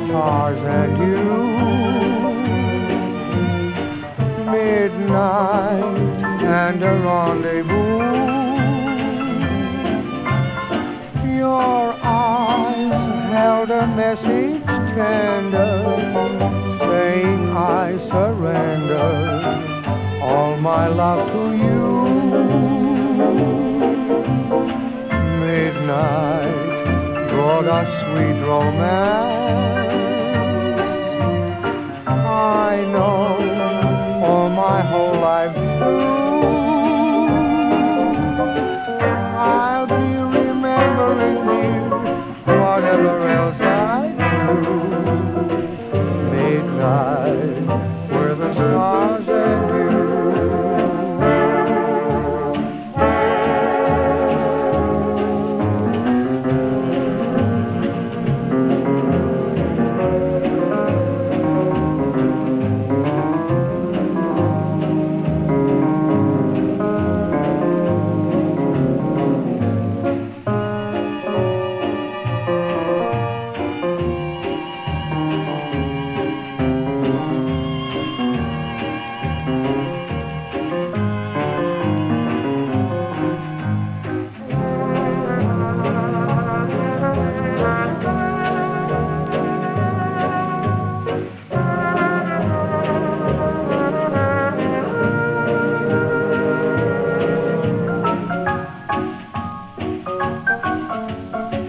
stars and you. Midnight and a rendezvous. Your eyes held a message tender, saying I surrender all my love to you. Midnight brought us sweet romance. I know for my whole life through I'll be remembering you